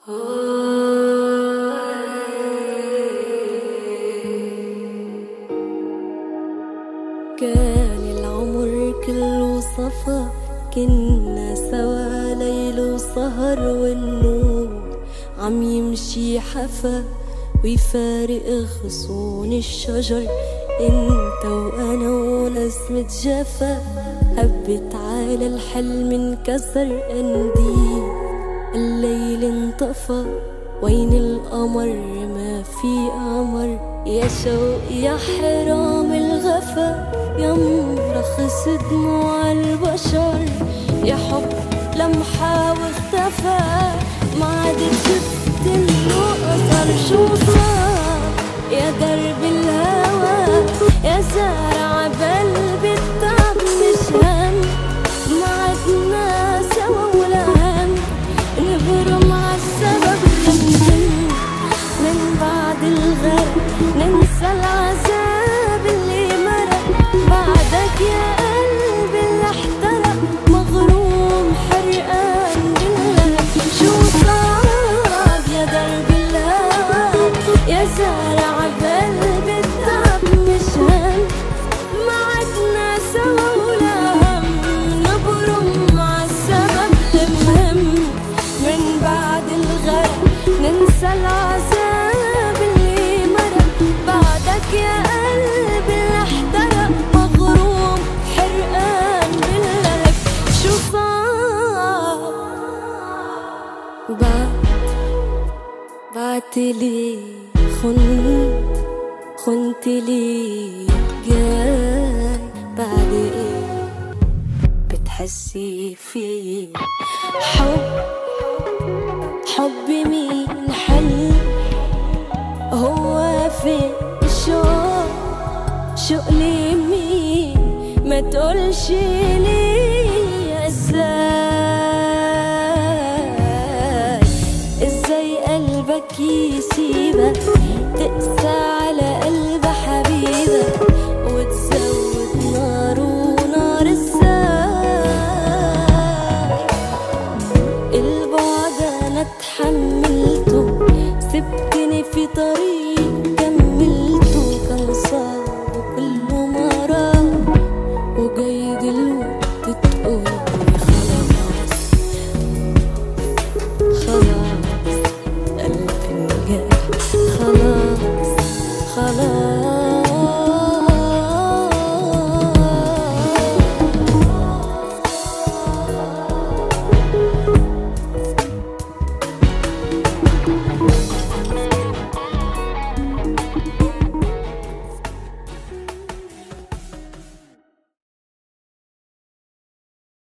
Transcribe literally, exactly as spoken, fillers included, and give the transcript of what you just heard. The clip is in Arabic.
كان العمر كله صفا، كنا سوا ليل وسهر، والنور عم يمشي حفا ويفارق غصون الشجر. انت وانا ونسمة جفا، هبت على الحلم انكسر قنديل الليل انطفى. وين القمر؟ ما في قمر. يا شوق يا حرام الغفا، يا مرخص دموع البشر. يا حب لمحة واختفى، ما عاد شفت انه قصر. شو صار يا درب الهوى، يا زارع بقلبي التعب مش هم. ما عدنا سوا ولا هم، نبرم عالسبب نندم. من بعد الغرب ننسى العذاب اللي مرق، بعدك يا قلبي اللي احترق. مغروم حرقان بالله. شو صعب يا درب الهوى، يا زارع بقلبي التعب مش هم. ما عدنا سوا ولا هم، نبرم عالسبب المهم. من بعد الغرب ننسى العذاب اللي مرق، بعدك يا قلبي اللي احترق. مغروم حرقان بالقلب. شو صعب بعد بعتلي خنت خنتلي جاي بعد ايه بتحسي فيه؟ حب حب مين حل؟ هو فين الشوق؟ شوق لي مين؟ ما تقولش لي ازاي. ازاي قلبك يسيبك تقسى على قلب حبيبك، وتزود نار ونار الساي. البعد انا اتحمل